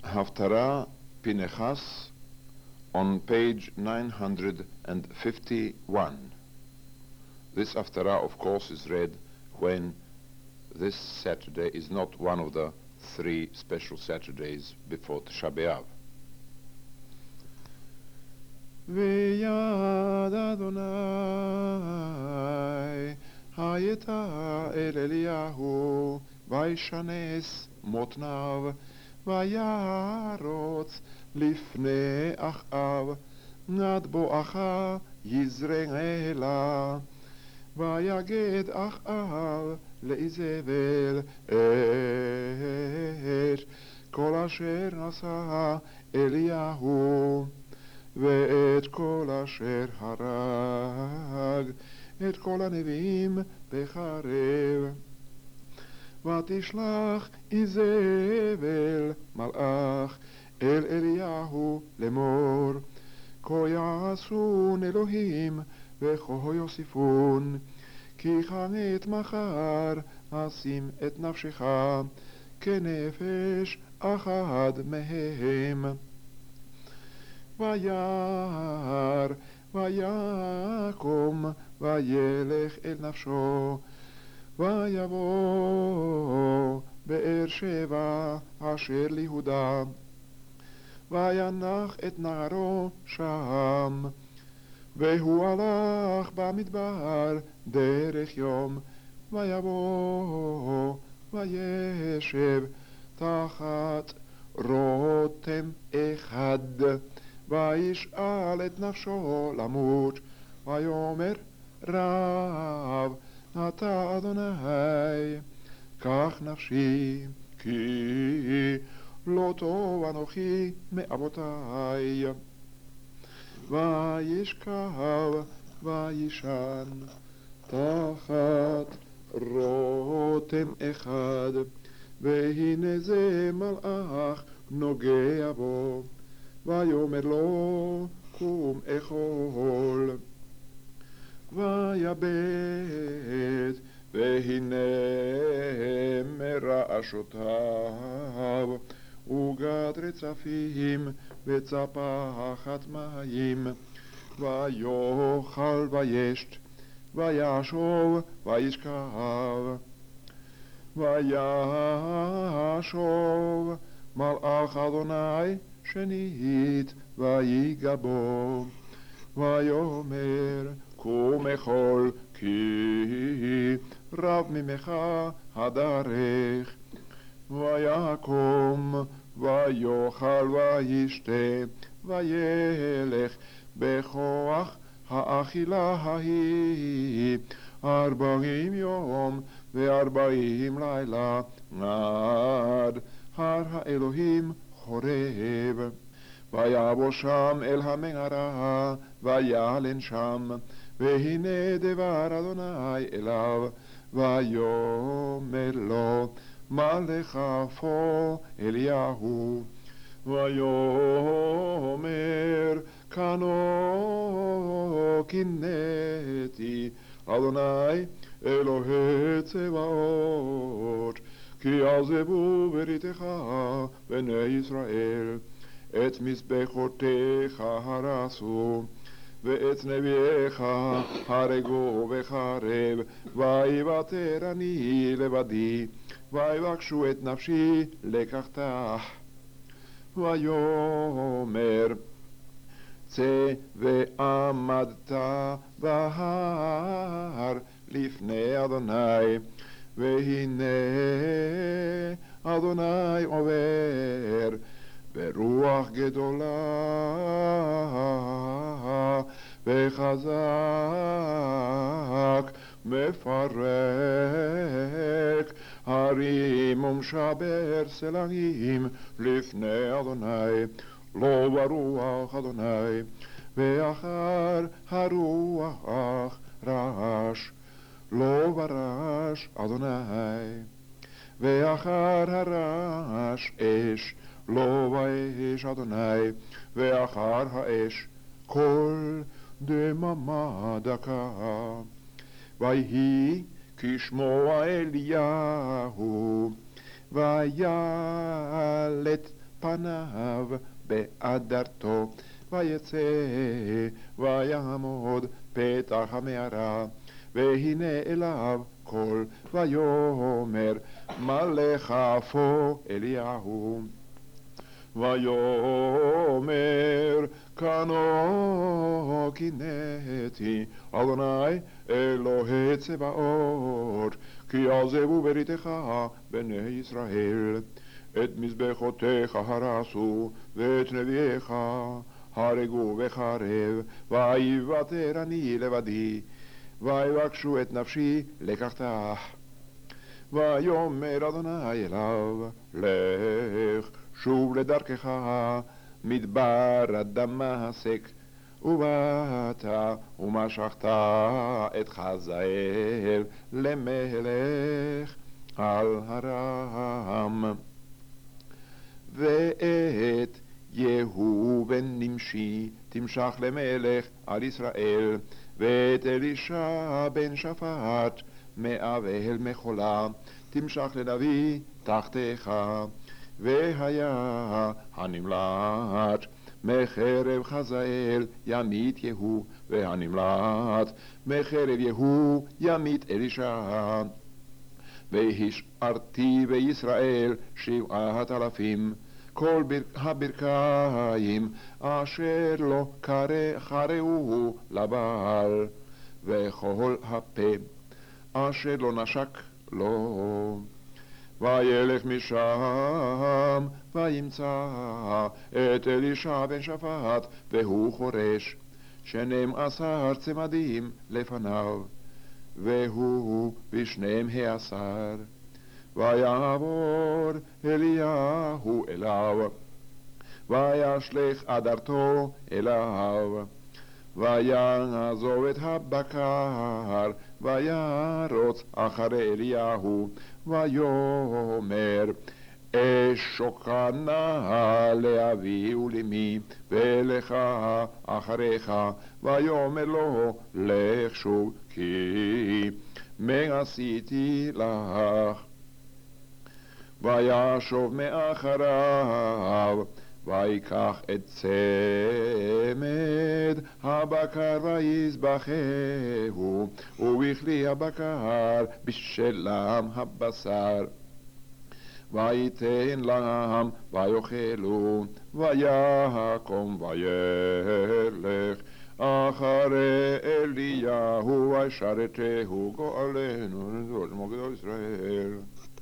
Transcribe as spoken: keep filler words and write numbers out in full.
Haftarah Pinechas on page nine hundred fifty-one. This Haftarah, of course, is read when this Saturday is not one of the three special Saturdays before Tisha B'Av. ויד אדוני הייתה אל אליהו וישנס מותניו וירוץ לפני אחאב נד בואכה יזרעאלה ויגד אחאב לאיזבל את כל אשר עשה אליהו ואת כל אשר הרג את כל הנביאים בחרב ותשלח איזבל מלאך אל אליהו לאמור כה יעשון אלוהים וכה יוסיפון כי חמת מחר אשים את נפשך כנפש אחד מהם וירא ויקום וילך אל נפשו ויבוא באר שבע אשר ליהודה וינח את נערו שם והוא הלך במדבר דרך יום ויבוא וישב תחת רותם אחד וישאל את נפשו למות ויאמר רב אתה אדוני קח נפשי כי לא טוב אנוכי מאבותי וישכב וישן תחת רותם אחד והנה זה מלאך נוגע בו ויאמר לו קום אכול ויבט והנה מרעשותיו וגד רצפים וצפחת מים ויאכל וישת וישוב וישכב וישוב מלאך אדוני שנית ויגע בו ויאמר קום אכול כי רב ממך הדרך ויקום ויאכל וישתה וילך בכוח האכילה ההיא ארבעים יום וארבעים לילה עד הר האלוהים חורב ויבוא שם אל המערה וילן שם והנה דבר אדוני אליו ויאמר לו מה לך פה אליהו ויאמר כנו קינאתי אדוני אלוהי צבאות כי עזבו בריתך בני ישראל את מזבחותיך הרסו ואת נביאיך הרגו בחרב ויוותר אני לבדי ויבקשו את נפשי לקחתה ויאמר צא ועמדת בהר לפני אדוני והנה אדוני עובר ברוח גדולה וחזק מפרק הרים ומשבר סלעים לפני אדוני לא ברוח אדוני ואחר הרוח רעש לא ברעש אדוני ואחר הרעש אש לא באש אדוני ואחר האש כל דממה דקה ויהי כשמוע אליהו וילט פניו באדרתו, ויצא ויעמוד פתח המערה, והנה אליו קול ויאמר מלך אפו אליהו. ויאמר קנו קינאתי אדוני אלוהי צבאות, כי עזבו בריתך בני ישראל. את מזבחותיך הרסו ואת נביאיך הרגו בחרב, ויוותר אני לבדי, ויבקשו את נפשי לקחתה. ויאמר אדוני אליו לך שוב לדרכך מדבר דמשק, ובאת ומשכת את חזאל למלך על הרם, ואת יהוא בן נמשי תמשך למלך על ישראל, ואת אלישע בן שפט מאבל מחולה תמשך לנביא תחתיך. והיה הנמלט מחרב חזאל ימית יהוא, והנמלט מחרב יהוא ימית אלישע. והשארתי בישראל שבעת אלפים, כל הברכיים אשר לא חרעו לבעל, וכל הפה אשר לא נשק לו. וילך משם וימצא את אלישע בן שפט, והוא חורש שנים עשר צמדים לפניו, והוא בשניהם העשר. ויעבור אליהו אליו, וישלך אדרתו אליו, ויעזוב את הבקר, וירוץ אחרי אליהו, ויאמר אשוקה נא לאבי ולמי ולך אחריך. ויאמר לו לך שוב, כי מה עשיתי לך. וישוב מאחריו, ויקח את צמד הבקר ויזבחהו, ובכלי הבקר בשלם הבשר, ויתן להם ויאכלו. ויקום וילך אחרי אליהו וישרתהו גואלנו לדור מגדול ישראל.